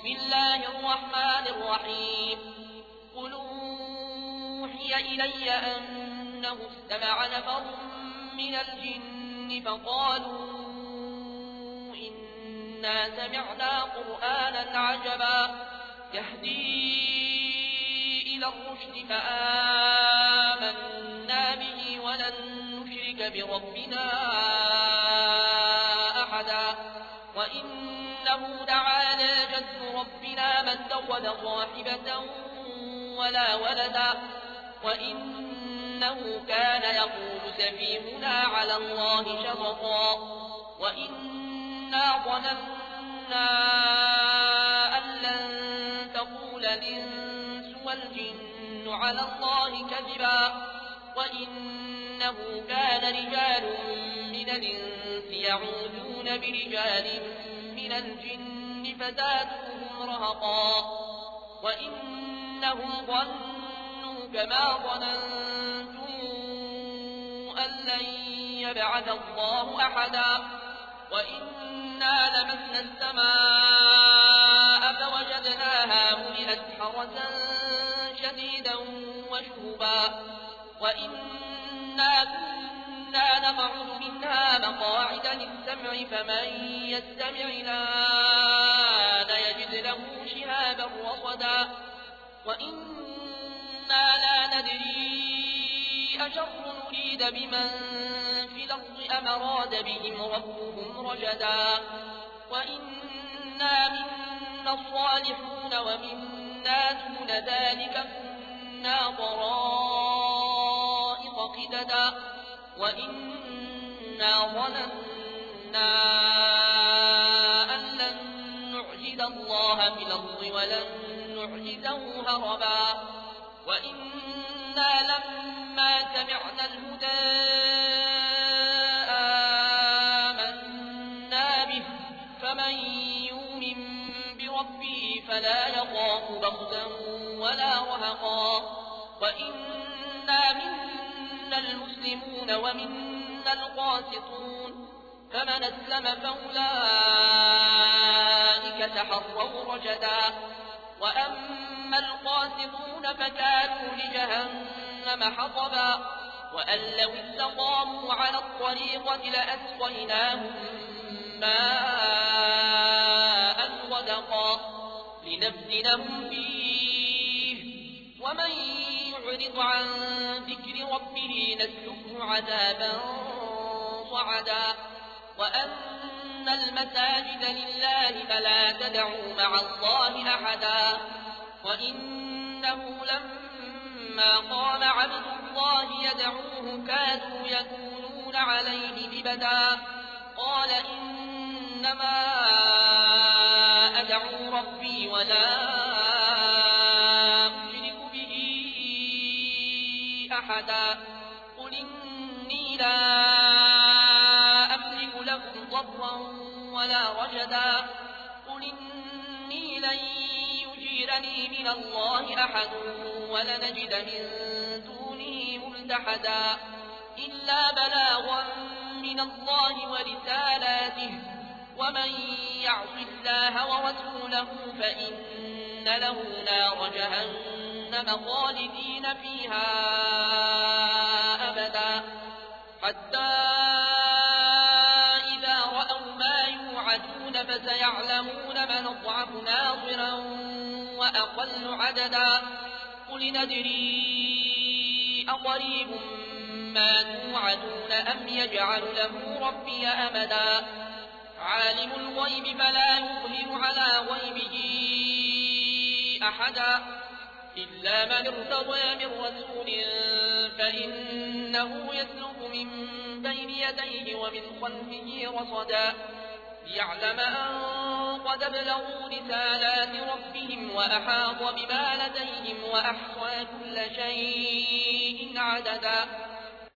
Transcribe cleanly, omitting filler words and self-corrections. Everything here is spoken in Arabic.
الله الرحمن الرحيم قل أوحي إلي أنه استمع نفر من الجن فقالوا إنا سمعنا قرآنا عجبا يهدي إلى الرشد فآمنا به ولن نشرك بربنا أحدا وإنه تعالى جد ربنا ما اتخذ صاحبة ولا ولدا وإنه كان يقول سفيهنا على الله شططا وإنا ظننا أن لن تقول الإنس والجن على الله كذبا وإنه كان رجال من الإنس يعوذون برجال من الجن فزادوهم رهقا وإنهم ظنوا كما ظننتم أن لن يبعث الله أحدا وإنا لمسنا السماء فوجدناها ملئت حرسا شديدا وشهبا وإنا كنا نقعد منها مقاعد للسمع فمن يستمع الآن يجد له شهابا رصدا وإنا لا ندري أشر نريد بمن في الأرض أم أراد بهم ربهم رشدا وإنا منا الصالحون ومنا دون ذلك كنا طرائق قددا وإنا ظننا أن لن نعجز الله في الأرض ولن نعجزه هربا وإنا لما سمعنا الهدى آمنا به فمن يؤمن بربه فلا يخاف بخسا ولا رهقا وإنا منا المسلمون ومنا القاسطون فمن أسلم فأولئك تحروا رشدا وأما القاسطون فكانوا لجهنم حطبا وأن لو استقاموا على الطريقة لأسقيناهم ماء غدقا لنفتنهم فيه ومن يعرض عن ذكر ربه نسلكه عذابا صعدا وأن المساجد لله فلا تدعوا مع الله أحدا وإنه لما قام عبد الله يدعوه كادوا يكونون عليه لبدا قال إنما أدعو ربي ولا أشرك به أحدا قل إني لا أملك لكم ضرا ولا رشدا قل إني لن يجيرني من الله أحد ولنجد من دونه ملتحدا إلا بلاغا من الله ورسالاته ومن يعص الله ورسوله فإن له نار جهنم خالدين فيها أبدا حتى إذا رأوا ما يوعدون فسيعلمون من أضعف ناصرا وأقل عددا قل ندري أقريب ما توعدون أم يجعل له ربي أمدا عالم الغيب فلا يظهر على غيبه أحدا إلا من ارتضى من رسول فإنه يسلك من بين يديه ومن خلفه رصدا ليعلم أن قد ابلغوا رسالات ربهم وأحاط بما لديهم وأحصى كل شيء عددا